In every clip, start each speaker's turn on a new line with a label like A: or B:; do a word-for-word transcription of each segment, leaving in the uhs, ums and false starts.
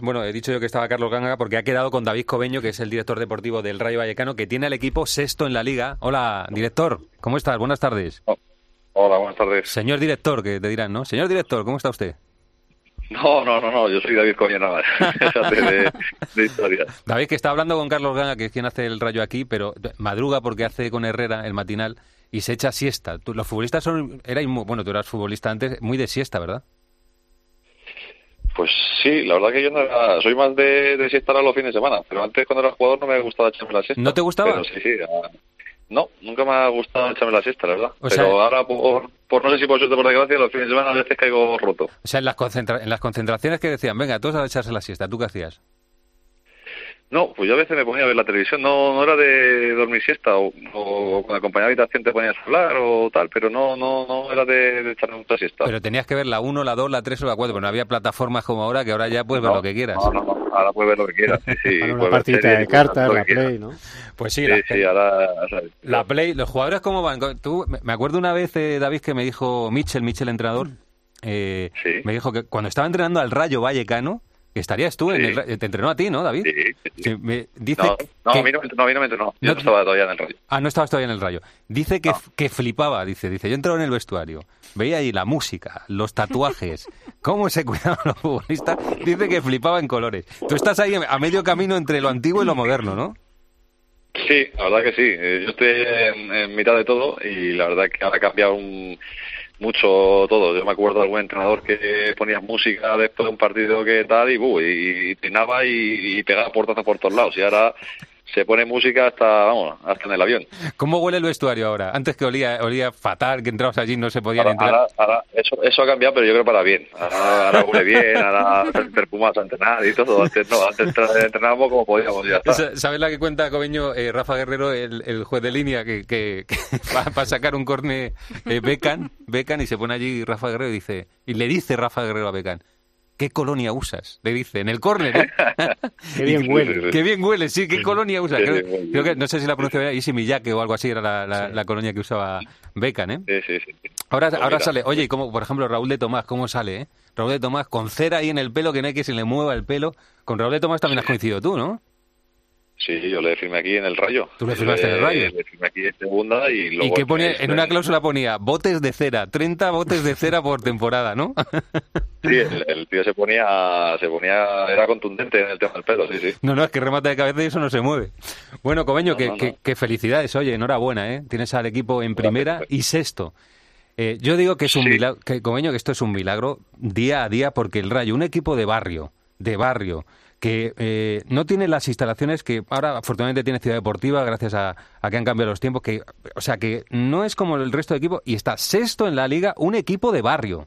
A: Bueno, he dicho yo que estaba Carlos Ganga porque ha quedado con David Cobeño, que es el director deportivo del Rayo Vallecano, que tiene al equipo sexto en la Liga. Hola, director, ¿cómo estás? Buenas tardes.
B: Oh, hola, buenas tardes.
A: Señor director, que te dirán, ¿no? Señor director, ¿cómo está usted?
B: No, no, no, no, yo soy David Cobeño nada más. Déjate de, de historias.
A: David, que está hablando con Carlos Ganga, que es quien hace el Rayo aquí, pero madruga porque hace con Herrera el matinal y se echa siesta. Tú, los futbolistas son, erais muy, bueno, tú eras futbolista antes, muy de siesta, ¿verdad?
B: Pues sí, la verdad que yo no era, soy más de, de siesta ahora los fines de semana, pero antes cuando era jugador no me gustaba echarme la siesta.
A: ¿No te gustaba?
B: Pero sí, sí, ah, no, nunca me ha gustado echarme la siesta, la verdad.
A: O
B: pero
A: sea,
B: ahora, por, por no sé si por suerte o por desgracia, los fines de semana a veces caigo roto.
A: O sea, en las, concentra- en las concentraciones que decían, venga, todos a echarse la siesta, ¿tú qué hacías?
B: No, pues yo a veces me ponía a ver la televisión, no no era de dormir siesta o, o con la compañía de habitación te ponías a hablar o tal, pero no no no era de, de echarme mucha siesta.
A: Pero tenías que ver la uno, la dos, la tres o la cuatro, pero no había plataformas como ahora, que ahora ya puedes ver
B: No,
A: lo que quieras.
B: no, no, no, ahora puedes ver lo que quieras, sí, sí.
C: Para una
B: puedes ver
C: partidita
B: series,
C: de
B: puedes
C: cartas,
B: hacer lo
C: la
B: que quieras.
C: Play, ¿no?
A: Pues sí,
B: Sí,
A: la,
B: sí, ahora... ¿sabes?
A: la Play, los jugadores cómo van. Tú, me acuerdo una vez, eh, David, que me dijo Michel, Michel entrenador, eh,
B: Sí.
A: me dijo que cuando estaba entrenando al Rayo Vallecano, que estarías tú, en
B: Sí.
A: el, Ra- te entrenó a ti, ¿no, David?
B: Sí, sí, sí.
A: Sí, me dice
B: No, no,
A: que-
B: a mí no, me- no, a mí no me entrenó. Yo
A: No
B: no,
A: te-
B: estaba todavía en el Rayo.
A: Ah, no estabas todavía en el Rayo. Dice que,
B: No.
A: que flipaba, dice, dice, yo entraba en el vestuario, veía ahí la música, los tatuajes, cómo se cuidaban los futbolistas, dice que flipaba en colores. Tú estás ahí a medio camino entre lo antiguo y lo moderno, ¿no?
B: Sí, la verdad que sí. Eh, Yo estoy en, en mitad de todo y la verdad que ahora ha cambiado un, mucho todo. Yo me acuerdo de algún entrenador que ponía música después de un partido que tal y, buh, y, y trinaba y, y pegaba portazos por todos lados. Y ahora se pone música hasta, vamos, hasta en el avión.
A: ¿Cómo huele el vestuario ahora? Antes que olía, olía fatal, que entrabas allí y no se podían
B: Ahora,
A: entrar.
B: ahora, ahora eso, eso ha cambiado, pero yo creo para bien. Ahora, ahora huele bien, ahora perfumas a entrenar y todo. Antes no, antes entre- entrenábamos como podíamos y ya está.
A: Sa- ¿Sabes la que cuenta, Cobeño, eh, Rafa Guerrero, el, el juez de línea, que, que, que va para sacar un córner eh, Beckham, Beckham, y se pone allí Rafa Guerrero y dice, y le dice Rafa Guerrero a Beckham, ¿qué colonia usas? Le dice, en el córner, ¿eh?
C: Qué bien huele.
A: Qué bien huele, sí, ¿qué colonia usas?
B: Qué
A: Creo,
B: bien huele.
A: creo que, no sé si la pronuncia bien, Isi Miyake o algo así era la, la, la colonia que usaba Beckham, ¿eh?
B: Sí, sí, sí.
A: Ahora,
B: Pues
A: ahora
B: mira.
A: sale, oye, y como por ejemplo Raúl de Tomás, ¿cómo sale, eh? Raúl de Tomás con cera ahí en el pelo, que no hay que se le mueva el pelo. Con Raúl de Tomás también has coincidido tú, ¿no?
B: Sí, yo le firmé aquí en el Rayo.
A: ¿Tú le firmaste en el Rayo?
B: Le firmé aquí en segunda y luego...
A: Y que ponía,
B: este-
A: en una cláusula ponía botes de cera, treinta botes de cera por temporada, ¿no?
B: Sí, el, el tío se ponía, se ponía... Era contundente en el tema del pelo, sí, sí.
A: No, no, es que remata de cabeza y eso no se mueve. Bueno, Cobeño,
B: No,
A: que,
B: no, no.
A: que- que felicidades, oye, enhorabuena, ¿eh? Tienes al equipo en primera
B: Gracias.
A: y sexto. Eh, yo digo que es un
B: Sí.
A: milagro, que, Cobeño, que esto es un milagro día a día porque el Rayo, un equipo de barrio, de barrio, que eh, no tiene las instalaciones que ahora afortunadamente tiene Ciudad Deportiva gracias a, a que han cambiado los tiempos, que, o sea, que no es como el resto de equipos y está sexto en la liga, un equipo de barrio.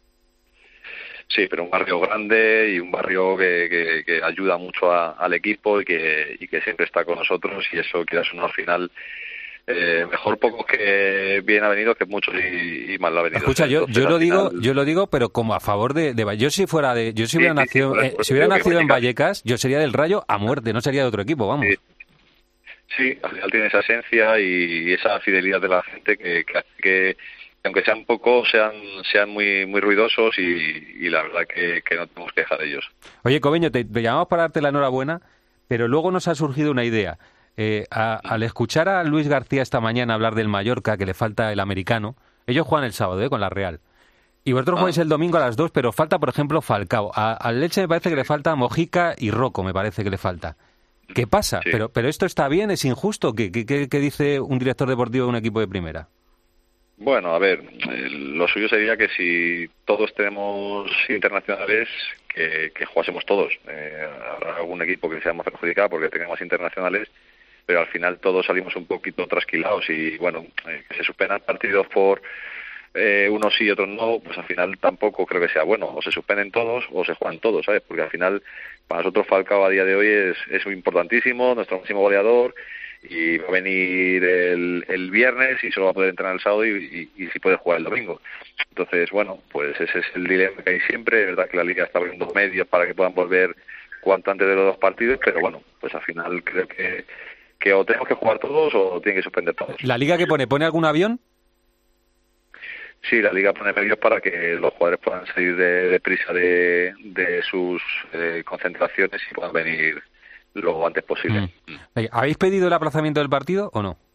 B: Sí, pero un barrio grande y un barrio que, que, que ayuda mucho a- al equipo y que, y que siempre está con nosotros y eso, quieras o no, al final... Eh, mejor pocos que bien avenidos que muchos y, y mal avenidos.
A: Escucha, yo,
B: Entonces,
A: yo lo
B: al
A: digo,
B: final-
A: yo lo digo, pero como a favor de, de yo si fuera de, yo si
B: Sí,
A: hubiera
B: sí, sí,
A: nacido,
B: por eso,
A: eh,
B: por
A: si
B: eso
A: hubiera
B: digo que
A: nacido en
B: Vallecas-
A: Vallecas, yo sería del Rayo a muerte, no sería de otro equipo, vamos.
B: Sí. Sí, al final tiene esa esencia y esa fidelidad de la gente que, que hace que, aunque sean pocos, sean sean muy muy ruidosos y, y la verdad que, que no tenemos queja de ellos.
A: Oye, Cobeño, te, te llamamos para darte la enhorabuena, pero luego nos ha surgido una idea. Eh, a- al escuchar a Luis García esta mañana hablar del Mallorca, que le falta el americano, ellos juegan el sábado, ¿eh? Con la Real. Y vosotros
B: Ah.
A: jugáis el domingo a las dos, pero falta, por ejemplo, Falcao. A- Al Leche me parece que le falta Mojica y Rocco, me parece que le falta. ¿Qué pasa?
B: Sí.
A: Pero, pero esto está bien, es injusto. ¿Qué, qué, qué- qué dice un director deportivo de un equipo de primera?
B: Bueno, a ver, eh, lo suyo sería que si todos tenemos internacionales, que, que jugásemos todos. Eh, habrá algún equipo que sea más perjudicado porque tenga más internacionales, pero al final todos salimos un poquito trasquilados y, bueno, eh, que se suspendan partidos por eh, unos sí y otros no, pues al final tampoco creo que sea bueno. O se suspenden todos o se juegan todos, ¿sabes? Porque al final, para nosotros Falcao a día de hoy es, es importantísimo, nuestro máximo goleador, y va a venir el, el viernes y solo va a poder entrenar el sábado y, y, y sí puede jugar el domingo. Entonces, bueno, pues ese es el dilema que hay siempre. Es verdad que la Liga está abriendo medios para que puedan volver cuanto antes de los dos partidos, pero bueno, pues al final creo que, que o tenemos que jugar todos o tienen que suspender todos.
A: ¿La liga que pone? ¿Pone algún avión?
B: Sí, la Liga pone medios para que los jugadores puedan salir de, de prisa de, de sus eh, concentraciones y puedan venir lo antes posible.
A: Mm. ¿Habéis pedido el aplazamiento del partido o no?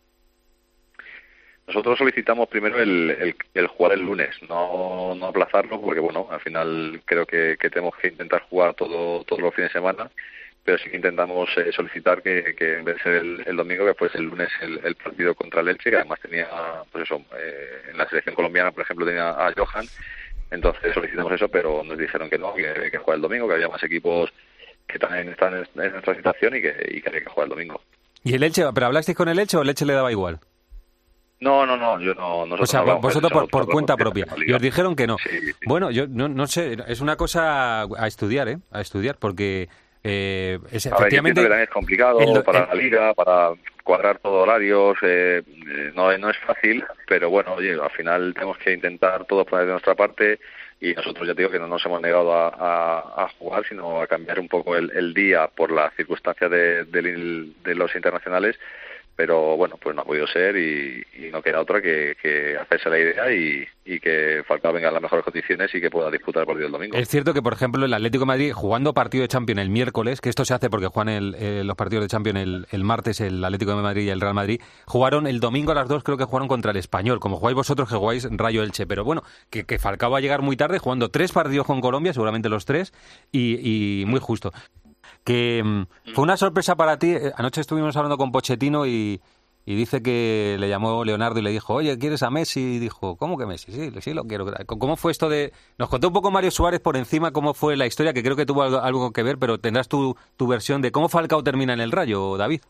B: Nosotros solicitamos primero el, el, el jugar el lunes, no, no aplazarlo, porque bueno, al final creo que, que tenemos que intentar jugar todo todos los fines de semana, pero sí que intentamos eh, solicitar que, que en vez de ser el, el domingo, que fuese el lunes el, el partido contra el Elche, que además tenía, pues eso, eh, en la selección colombiana, por ejemplo, tenía a Johan, entonces solicitamos eso, pero nos dijeron que no, que, que juega el domingo, que había más equipos que también están en, en nuestra situación y que, y que había que jugar el domingo.
A: ¿Y el Elche, pero hablasteis con el Elche o el Elche le daba igual?
B: No, no, no, yo no.
A: O sea,
B: no
A: vosotros por, por cuenta propia. Y os dijeron que no.
B: Sí, sí.
A: Bueno, yo no, no sé, es una cosa a estudiar, ¿eh? A estudiar, porque eh, es,
B: a ver,
A: efectivamente...
B: que también es complicado
A: el,
B: para
A: el,
B: la liga, para cuadrar todos horarios, eh, no, no es fácil, pero bueno, oye, al final tenemos que intentar todos poner de nuestra parte y nosotros ya te digo que no nos hemos negado a, a, a jugar, sino a cambiar un poco el, el día por las circunstancias de, de, de los internacionales. Pero bueno, pues no ha podido ser y, y no queda otra que, que hacerse la idea y, y que Falcao venga en las mejores condiciones y que pueda disputar el partido el domingo.
A: Es cierto que, por ejemplo, el Atlético de Madrid, jugando partido de Champions el miércoles, que esto se hace porque juegan el, eh, los partidos de Champions el, el martes, el Atlético de Madrid y el Real Madrid, jugaron el domingo a las dos, creo que jugaron contra el Español, como jugáis vosotros que jugáis Rayo Elche. Pero bueno, que, que Falcao va a llegar muy tarde, jugando tres partidos con Colombia, seguramente los tres, y, y muy justo. Que mm, fue una sorpresa para ti. Anoche estuvimos hablando con Pochettino y, y dice que le llamó Leonardo y le dijo, oye, ¿quieres a Messi? Y dijo, ¿cómo que Messi? Sí, sí lo quiero. ¿Cómo fue esto de...? Nos contó un poco Mario Suárez por encima cómo fue la historia, que creo que tuvo algo, algo que ver, pero tendrás tu, tu versión de cómo Falcao termina en el Rayo, David.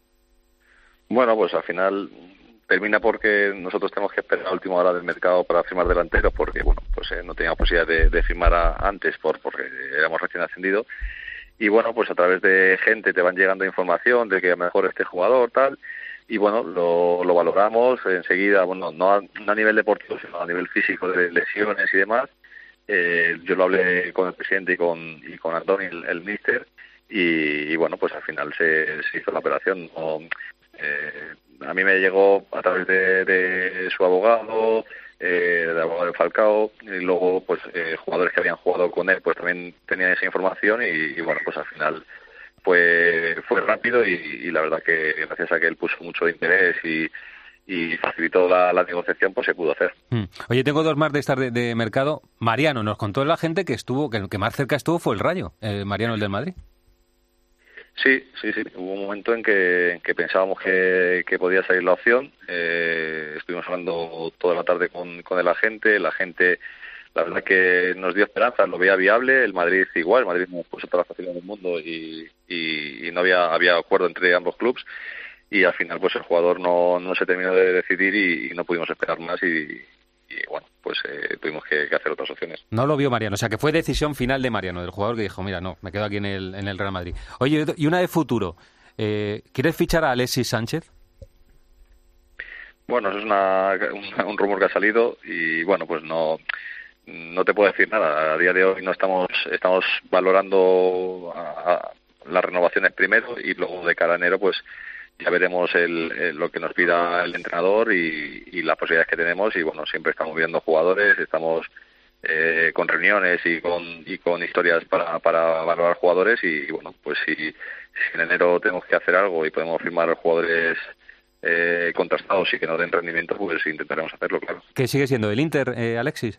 B: Bueno, pues al final termina porque nosotros tenemos que esperar a la última hora del mercado para firmar delanteros, porque bueno, pues eh, no teníamos posibilidad de, de firmar a, antes por porque éramos recién ascendidos. Y bueno, pues a través de gente te van llegando información de que a lo mejor este jugador, tal, y bueno, lo, lo valoramos enseguida, bueno, no a, no a nivel deportivo, sino a nivel físico de lesiones y demás. Eh, yo lo hablé con el presidente y con y con Antoni, el, el míster, y, y bueno, pues al final se, se hizo la operación. No, eh, a mí me llegó a través de, de su abogado, eh, de abogado de Falcao, y luego pues eh, jugadores que habían jugado con él pues también tenían esa información y, y bueno, pues al final fue fue rápido y, y la verdad que gracias a que él puso mucho interés y y facilitó la, la negociación, pues se pudo hacer.
A: Mm. Oye, tengo dos más de estas de, de mercado. Mariano, nos contó la gente que estuvo, que el que más cerca estuvo fue el Rayo, eh, Mariano, el del Madrid.
B: Sí, sí, sí. Hubo un momento en que, en que pensábamos que, que podía salir la opción. Eh, estuvimos hablando toda la tarde con, con el agente. El agente, la verdad que nos dio esperanza, lo veía viable. El Madrid igual, el Madrid nos puso toda la facilidad del mundo y, y, y no había, había acuerdo entre ambos clubes. Y al final pues el jugador no, no se terminó de decidir y, y no pudimos esperar más y, y bueno, pues eh, tuvimos que, que hacer otras opciones.
A: No lo vio Mariano, o sea que fue decisión final de Mariano, del jugador que dijo, mira, no, me quedo aquí en el, en el Real Madrid. Oye, y una de futuro, eh, ¿quieres fichar a Alexis Sánchez?
B: Bueno, eso es una, una, un rumor que ha salido y bueno, pues no no te puedo decir nada. A día de hoy no estamos estamos valorando a, a las renovaciones primero y luego de cara a enero pues ya veremos el, el, lo que nos pida el entrenador y, y las posibilidades que tenemos y bueno, siempre estamos viendo jugadores, estamos eh, con reuniones y con y con historias para, para valorar jugadores y, y bueno, pues si, si en enero tenemos que hacer algo y podemos firmar jugadores eh, contrastados y que no den rendimiento, pues intentaremos hacerlo, claro.
A: ¿Qué sigue siendo el Inter, eh, Alexis?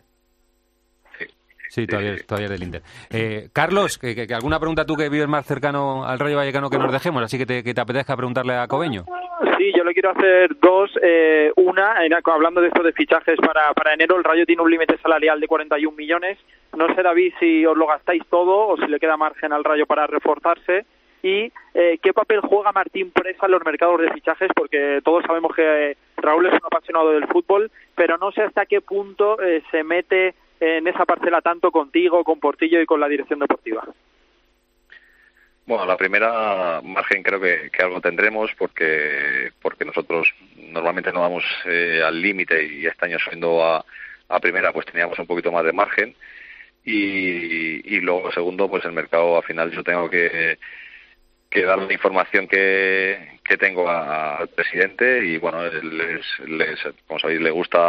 A: Sí, todavía,
B: sí, sí.
A: todavía es del Inter. Eh, Carlos, que, que, ¿alguna pregunta tú que vives más cercano al Rayo Vallecano que nos dejemos? Así que te, que te apetezca preguntarle a Cobeño.
C: Sí, yo le quiero hacer dos. Eh, una, en, hablando de esto de fichajes para, para enero, el Rayo tiene un límite salarial de cuarenta y un millones. No sé, David, si os lo gastáis todo o si le queda margen al Rayo para reforzarse. Y eh, ¿qué papel juega Martín Presa en los mercados de fichajes? Porque todos sabemos que eh, Raúl es un apasionado del fútbol, pero no sé hasta qué punto eh, se mete en esa parcela tanto contigo, con Portillo y con la dirección deportiva.
B: Bueno, la primera margen creo que, que algo tendremos porque porque nosotros normalmente no vamos eh, al límite y este año subiendo a, a primera pues teníamos un poquito más de margen y, y luego segundo pues el mercado al final yo tengo que que dar la información que, que tengo a, al presidente y bueno les, les como sabéis le gusta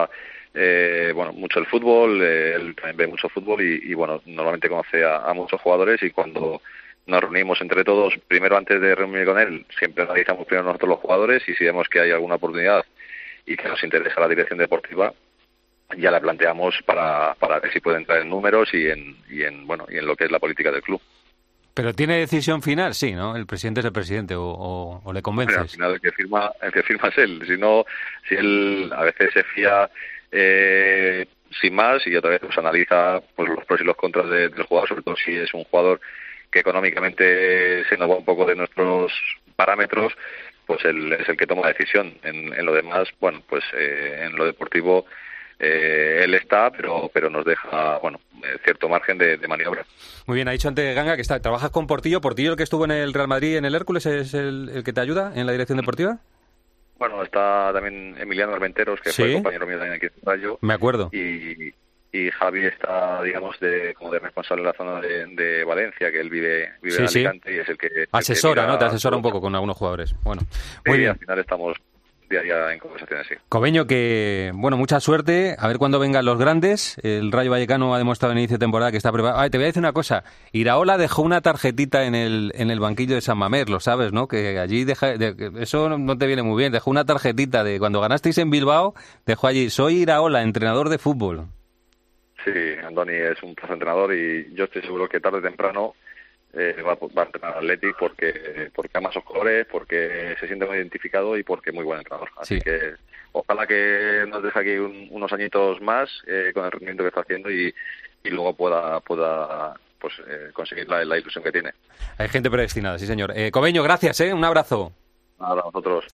B: eh, bueno, mucho el fútbol, eh, él también ve mucho fútbol y, y bueno, normalmente conoce a, a muchos jugadores y cuando nos reunimos entre todos, primero antes de reunir con él, siempre analizamos primero nosotros los jugadores y si vemos que hay alguna oportunidad y que nos interesa la dirección deportiva, ya la planteamos para, para ver si puede entrar en números y en, y en, bueno, y en lo que es la política del club.
A: Pero tiene decisión final, sí, ¿no? El presidente es el presidente, o, o, o le convences.
B: Bueno, al final el que firma, el que firma es él. Si no, si él a veces se fía eh, sin más y otra vez pues analiza pues los pros y los contras de, del jugador, sobre todo si es un jugador que económicamente se nos va un poco de nuestros parámetros, pues él es el que toma la decisión. En, en lo demás, bueno, pues eh, en lo deportivo eh, él está, pero pero nos deja, bueno, eh, cierto margen de, de maniobra.
A: Muy bien, ha dicho antes Ganga que está, trabajas con Portillo. ¿Portillo, el que estuvo en el Real Madrid, en el Hércules, es el, el que te ayuda en la dirección deportiva?
B: Bueno, está también Emiliano Armenteros, que
A: ¿Sí?
B: fue compañero mío también aquí en Rayo.
A: Me acuerdo.
B: Y, y Javi está, digamos, de como de responsable en la zona de, de Valencia, que él vive, vive
A: Sí,
B: en
A: sí.
B: Alicante y es el que... el
A: Asesora,
B: que mira
A: ¿no? Te asesora un
B: todo.
A: poco con algunos jugadores. Bueno, muy
B: Sí,
A: bien.
B: al final estamos día a día en conversaciones, sí.
A: Cobeño, que, bueno, mucha suerte. A ver cuándo vengan los grandes. El Rayo Vallecano ha demostrado en inicio de temporada que está preparado. Ay, te voy a decir una cosa. Iraola dejó una tarjetita en el en el banquillo de San Mamés, lo sabes, ¿no? Que allí deja... De, eso no te viene muy bien. Dejó una tarjetita de cuando ganasteis en Bilbao, dejó allí: soy Iraola, entrenador de fútbol.
B: Sí, Andoni es un placer entrenador y yo estoy seguro que tarde o temprano eh, va, va a entrenar al Athletic porque porque ama sus colores, porque se siente muy identificado y porque es muy buen entrenador. Así
A: Sí.
B: que ojalá que nos deje aquí un, unos añitos más eh, con el rendimiento que está haciendo y, y luego pueda pueda pues eh, conseguir la, la ilusión que tiene.
A: Hay gente predestinada, sí, señor. Eh, Cobeño, gracias, ¿eh? Un abrazo.
B: Nada, a nosotros.